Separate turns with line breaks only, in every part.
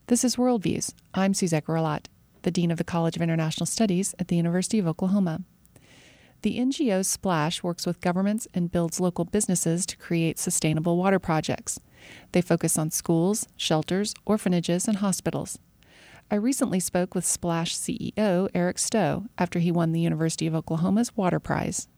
This is Worldviews. I'm Suzette Gurlat, the Dean of the College of International Studies at the University of Oklahoma. The NGO Splash works with governments and builds local businesses to create sustainable water projects. They focus on schools, shelters, orphanages, and hospitals. I recently spoke with Splash CEO Eric Stowe after he won the University of Oklahoma's Water Prize.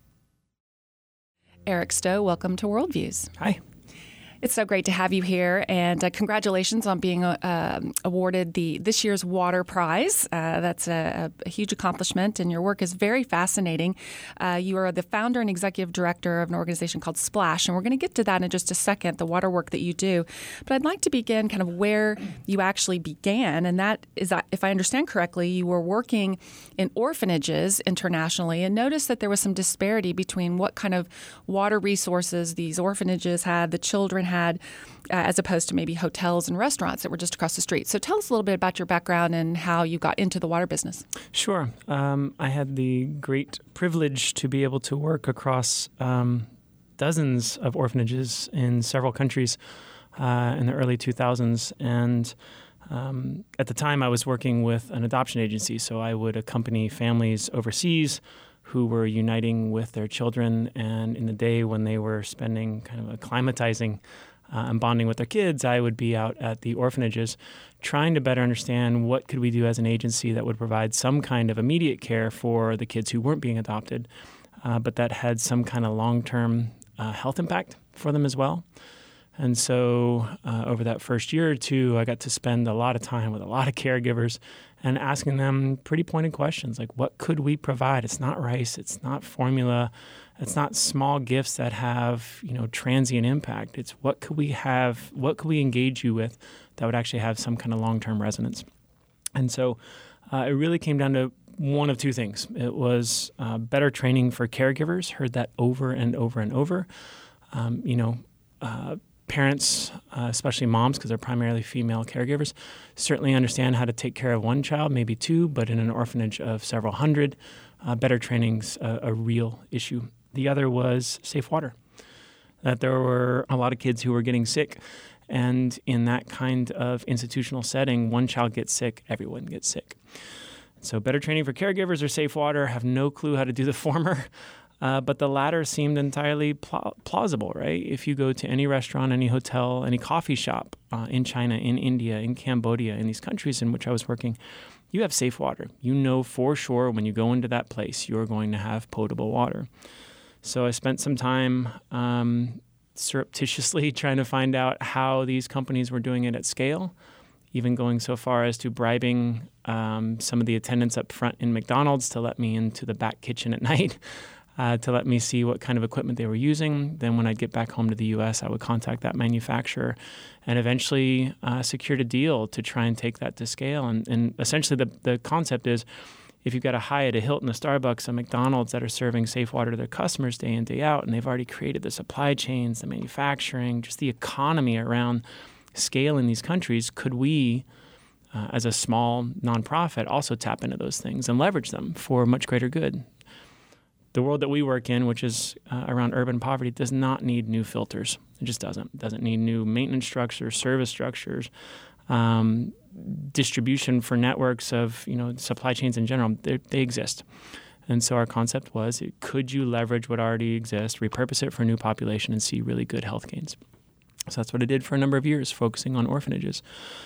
Eric Stowe, welcome to Worldviews.
Hi.
It's so great to have you here, and congratulations on being awarded this year's Water Prize. That's a huge accomplishment, and your work is very fascinating. You are the founder and executive director of an organization called Splash, and we're going to get to that in just a second, the water work that you do. But I'd like to begin kind of where you actually began, and that is, if I understand correctly, you were working in orphanages internationally and noticed that there was some disparity between what kind of water resources these orphanages had, the children had, as opposed to maybe hotels and restaurants that were just across the street. So tell us a little bit about your background and how you got into the water business.
Sure. I had the great privilege to be able to work across dozens of orphanages in several countries in the early 2000s. And at the time, I was working with an adoption agency, so I would accompany families overseas who were uniting with their children. And in the day when they were spending kind of acclimatizing and bonding with their kids, I would be out at the orphanages trying to better understand what could we do as an agency that would provide some kind of immediate care for the kids who weren't being adopted, but that had some kind of long-term health impact for them as well. And so over that first year or two, I got to spend a lot of time with a lot of caregivers and asking them pretty pointed questions like, what could we provide? It's not rice. It's not formula. It's not small gifts that have, transient impact. It's what could we have? What could we engage you with that would actually have some kind of long-term resonance? And so it really came down to one of two things. It was better training for caregivers. Heard that over and over and over. Parents, especially moms, because they're primarily female caregivers, certainly understand how to take care of one child, maybe two, but in an orphanage of several hundred, better training's a real issue. The other was safe water, that there were a lot of kids who were getting sick. And in that kind of institutional setting, one child gets sick, everyone gets sick. So better training for caregivers or safe water, have no clue how to do the former. But the latter seemed entirely plausible, right? If you go to any restaurant, any hotel, any coffee shop in China, in India, in Cambodia, in these countries in which I was working, you have safe water. You know for sure when you go into that place, you're going to have potable water. So I spent some time surreptitiously trying to find out how these companies were doing it at scale, even going so far as to bribing some of the attendants up front in McDonald's to let me into the back kitchen at night. To let me see what kind of equipment they were using. Then when I'd get back home to the U.S., I would contact that manufacturer and eventually secured a deal to try and take that to scale. And essentially the concept is if you've got a Hyatt, a Hilton, a Starbucks, a McDonald's that are serving safe water to their customers day in, day out, and they've already created the supply chains, the manufacturing, just the economy around scale in these countries, could we, as a small nonprofit, also tap into those things and leverage them for much greater good? The world that we work in, which is around urban poverty, does not need new filters. It just doesn't. It doesn't need new maintenance structures, service structures, distribution for networks of supply chains in general. They exist. And so our concept was, could you leverage what already exists, repurpose it for a new population, and see really good health gains? So that's what I did for a number of years, focusing on orphanages.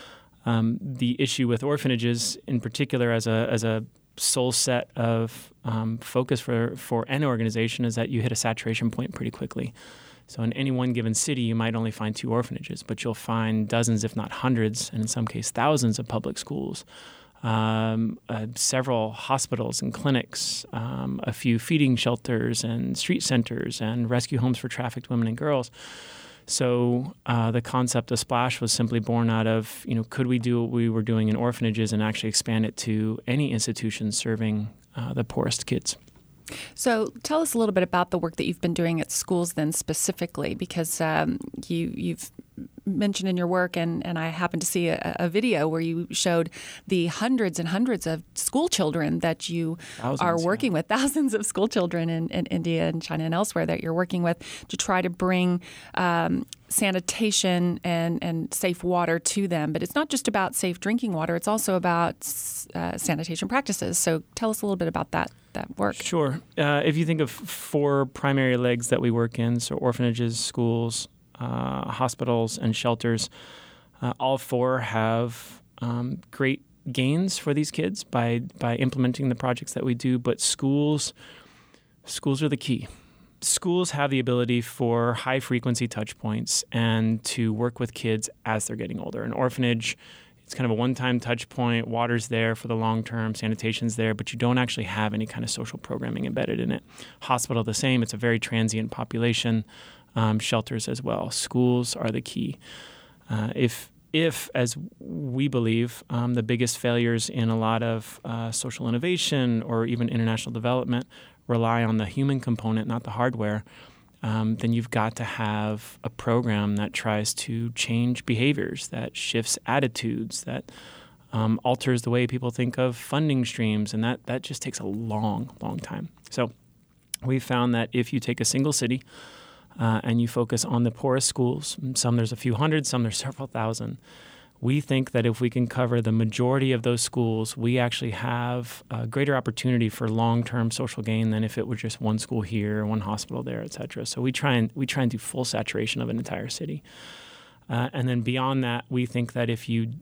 The issue with orphanages, in particular, as a sole set of focus for an organization, is that you hit a saturation point pretty quickly. So in any one given city, you might only find 2 orphanages, but you'll find dozens, if not hundreds, and in some cases thousands of public schools, several hospitals and clinics, a few feeding shelters and street centers and rescue homes for trafficked women and girls. So the concept of Splash was simply born out of, could we do what we were doing in orphanages and actually expand it to any institution serving the poorest kids?
So tell us a little bit about the work that you've been doing at schools then specifically, because you've mentioned in your work, and I happened to see a video where you showed the hundreds and hundreds of school children that you are working with, thousands of school children in India and China and elsewhere that you're working with to try to bring sanitation and safe water to them. But it's not just about safe drinking water. It's also about sanitation practices. So tell us a little bit about that work.
Sure. If you think of 4 primary legs that we work in, so orphanages, schools, hospitals, and shelters, all 4 have great gains for these kids by implementing the projects that we do. But schools are the key. Schools have the ability for high-frequency touch points and to work with kids as they're getting older. An orphanage, it's kind of a one-time touch point. Water's there for the long term, sanitation's there, but you don't actually have any kind of social programming embedded in it. Hospital, the same. It's a very transient population. Shelters as well. Schools are the key. If, as we believe, the biggest failures in a lot of social innovation or even international development rely on the human component, not the hardware, then you've got to have a program that tries to change behaviors, that shifts attitudes, that alters the way people think of funding streams, and that just takes a long, long time. So we found that if you take a single city and you focus on the poorest schools, some there's a few hundred, some there's several thousand, we think that if we can cover the majority of those schools, we actually have a greater opportunity for long-term social gain than if it were just one school here, one hospital there, et cetera. So we try and do full saturation of an entire city. And then beyond that, we think that if you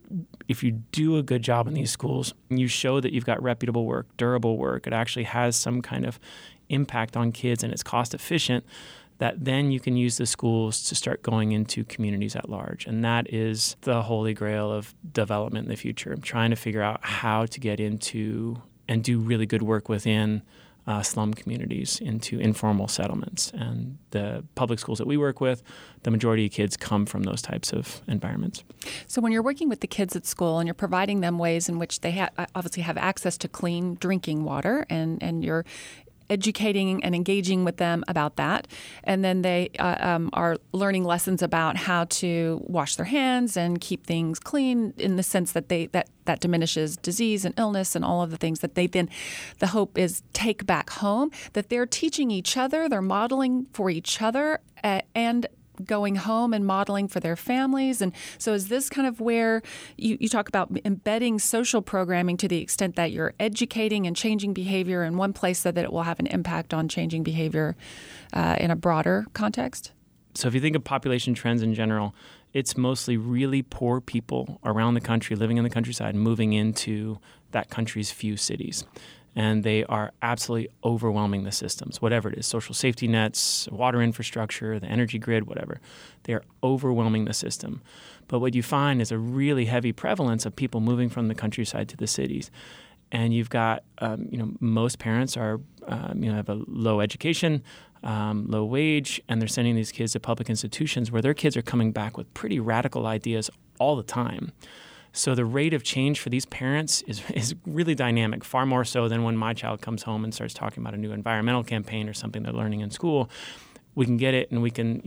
do a good job in these schools, you show that you've got reputable work, durable work, it actually has some kind of impact on kids and it's cost efficient, that then you can use the schools to start going into communities at large. And that is the holy grail of development in the future. I'm trying to figure out how to get into and do really good work within slum communities, into informal settlements. And the public schools that we work with, the majority of kids come from those types of environments.
So when you're working with the kids at school and you're providing them ways in which they obviously have access to clean drinking water, and you're educating and engaging with them about that. And then they are learning lessons about how to wash their hands and keep things clean in the sense that that diminishes disease and illness and all of the things that they then, the hope is, take back home, that they're teaching each other, they're modeling for each other, and going home and modeling for their families. And so is this kind of where you talk about embedding social programming to the extent that you're educating and changing behavior in one place so that it will have an impact on changing behavior in a broader context?
So if you think of population trends in general, it's mostly really poor people around the country, living in the countryside, moving into that country's few cities. And they are absolutely overwhelming the systems, whatever it is, social safety nets, water infrastructure, the energy grid, whatever. They are overwhelming the system. But what you find is a really heavy prevalence of people moving from the countryside to the cities. And you've got, most parents are, have a low education, low wage, and they're sending these kids to public institutions where their kids are coming back with pretty radical ideas all the time. So the rate of change for these parents is really dynamic, far more so than when my child comes home and starts talking about a new environmental campaign or something they're learning in school. We can get it, and we can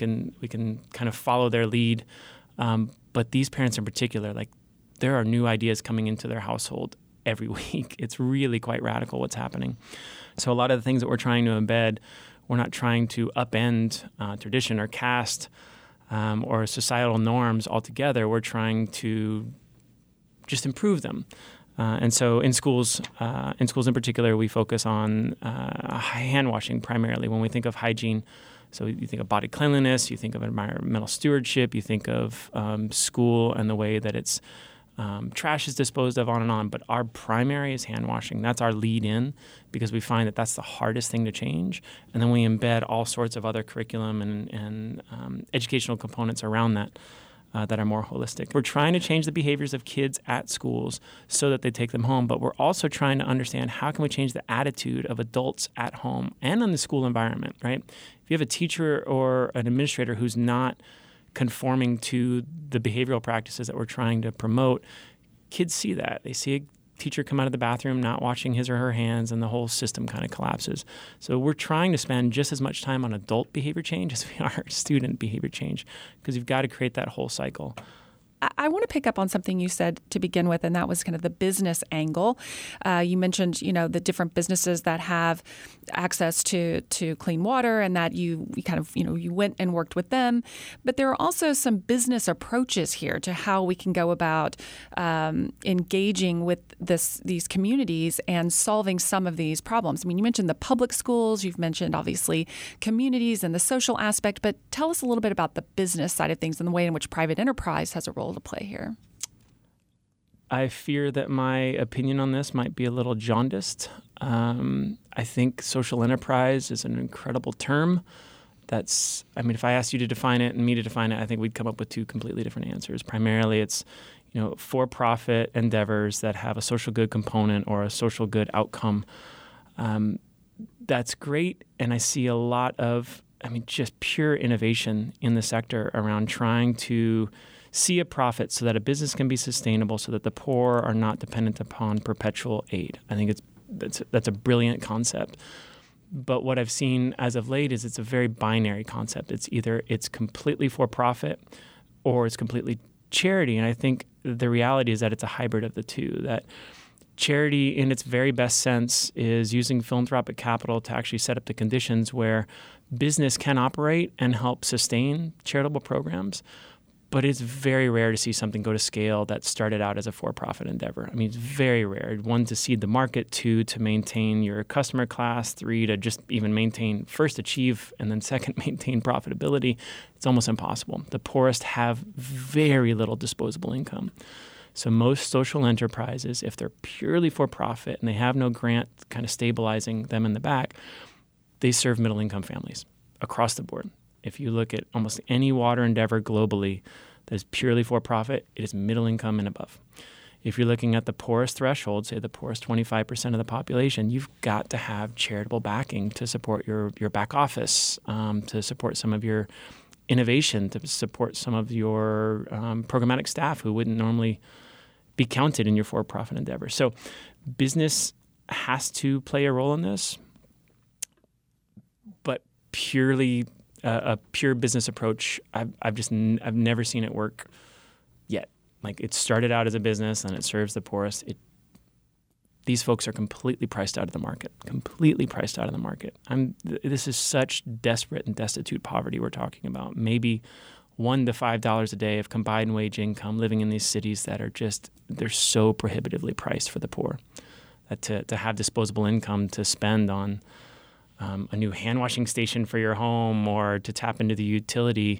kind of follow their lead. But these parents in particular, like, there are new ideas coming into their household every week. It's really quite radical what's happening. So a lot of the things that we're trying to embed, we're not trying to upend tradition or caste or societal norms altogether. We're trying to just improve them. And so in schools in particular, we focus on hand washing primarily when we think of hygiene. So you think of body cleanliness, you think of environmental stewardship, you think of school and the way that it's trash is disposed of, on and on. But our primary is hand washing. That's our lead in, because we find that that's the hardest thing to change. And then we embed all sorts of other curriculum and educational components around that that are more holistic. We're trying to change the behaviors of kids at schools so that they take them home, but we're also trying to understand how can we change the attitude of adults at home and in the school environment, right? If you have a teacher or an administrator who's not conforming to the behavioral practices that we're trying to promote, kids see that. They see teacher come out of the bathroom not washing his or her hands, and the whole system kind of collapses. So we're trying to spend just as much time on adult behavior change as we are student behavior change, because you've got to create that whole cycle.
I want to pick up on something you said to begin with, and that was kind of the business angle. You mentioned, the different businesses that have access to clean water, and that you kind of, you went and worked with them. But there are also some business approaches here to how we can go about engaging with these communities and solving some of these problems. I mean, you mentioned the public schools, you've mentioned obviously communities and the social aspect, but tell us a little bit about the business side of things and the way in which private enterprise has a role to play here.
I fear that my opinion on this might be a little jaundiced. I think social enterprise is an incredible term. If I asked you to define it and me to define it, I think we'd come up with two completely different answers. Primarily, it's for-profit endeavors that have a social good component or a social good outcome. That's great, and I see a lot of, just pure innovation in the sector around trying to see a profit so that a business can be sustainable, so that the poor are not dependent upon perpetual aid. I think that's a brilliant concept. But what I've seen as of late is it's a very binary concept. It's either it's completely for profit or it's completely charity. And I think the reality is that it's a hybrid of the two, that charity in its very best sense is using philanthropic capital to actually set up the conditions where business can operate and help sustain charitable programs. But it's very rare to see something go to scale that started out as a for-profit endeavor. It's very rare. One, to seed the market. Two, to maintain your customer class. Three, to just even first achieve, and then second, maintain profitability. It's almost impossible. The poorest have very little disposable income. So most social enterprises, if they're purely for-profit and they have no grant kind of stabilizing them in the back, they serve middle-income families across the board. If you look at almost any water endeavor globally that is purely for-profit, it is middle income and above. If you're looking at the poorest threshold, say the poorest 25% of the population, you've got to have charitable backing to support your back office, to support some of your innovation, to support some of your programmatic staff who wouldn't normally be counted in your for-profit endeavor. So business has to play a role in this, but a pure business approach, I've never seen it work yet. Like, it started out as a business and it serves the poorest. These folks are completely priced out of the market. This is such desperate and destitute poverty we're talking about. Maybe $1 to $5 a day of combined wage income living in these cities that are they're so prohibitively priced for the poor. That to have disposable income to spend on a new hand washing station for your home, or to tap into the utility,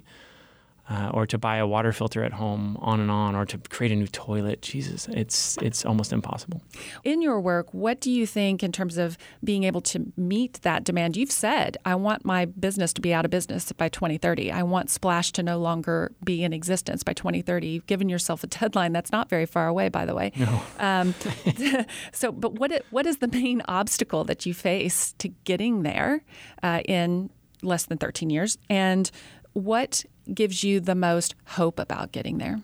or to buy a water filter at home, on and on, or to create a new toilet. Jesus, it's almost impossible.
In your work, what do you think in terms of being able to meet that demand? You've said, I want my business to be out of business by 2030. I want Splash to no longer be in existence by 2030. You've given yourself a deadline that's not very far away, by the way.
No.
But what is the main obstacle that you face to getting there in less than 13 years? And what gives you the most hope about getting there?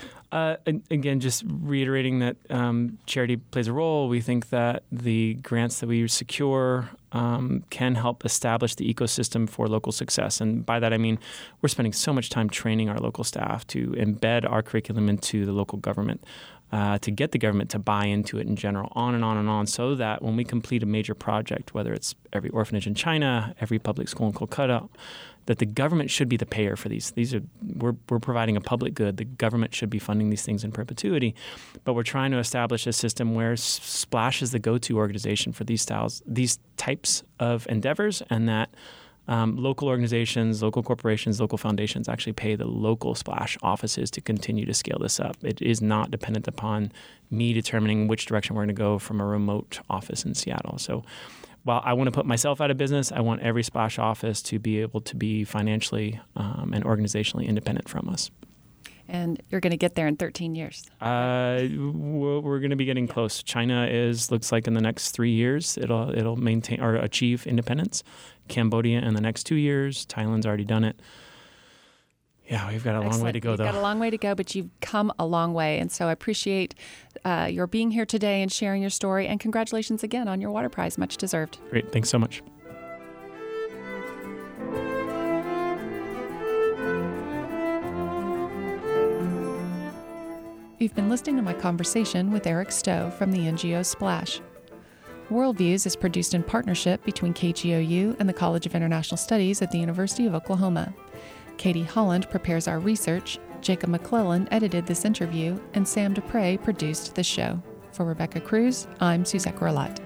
Again, just reiterating that charity plays a role. We think that the grants that we secure can help establish the ecosystem for local success. And by that, I mean, we're spending so much time training our local staff to embed our curriculum into the local government, to get the government to buy into it in general, on and on and on, so that when we complete a major project, whether it's every orphanage in China, every public school in Kolkata, that the government should be the payer for these. We're providing a public good. The government should be funding these things in perpetuity, but we're trying to establish a system where Splash is the go-to organization for these types of endeavors, and that local organizations, local corporations, local foundations actually pay the local Splash offices to continue to scale this up. It is not dependent upon me determining which direction we're going to go from a remote office in Seattle. So while I want to put myself out of business, I want every Splash office to be able to be financially and organizationally independent from us.
And you're going to get there in 13 years.
We're going to be getting close. China looks like in the next 3 years it'll maintain or achieve independence. Cambodia in the next 2 years. Thailand's already done it. Yeah, we've got a long way to go,
You've got a long way to go, but you've come a long way. And so I appreciate your being here today and sharing your story. And congratulations again on your water prize. Much deserved.
Great. Thanks so much.
You've been listening to my conversation with Eric Stowe from the NGO Splash. Worldviews is produced in partnership between KGOU and the College of International Studies at the University of Oklahoma. Katie Holland prepares our research, Jacob McClellan edited this interview, and Sam Dupre produced this show. For Rebecca Cruz, I'm Suzette Roulette.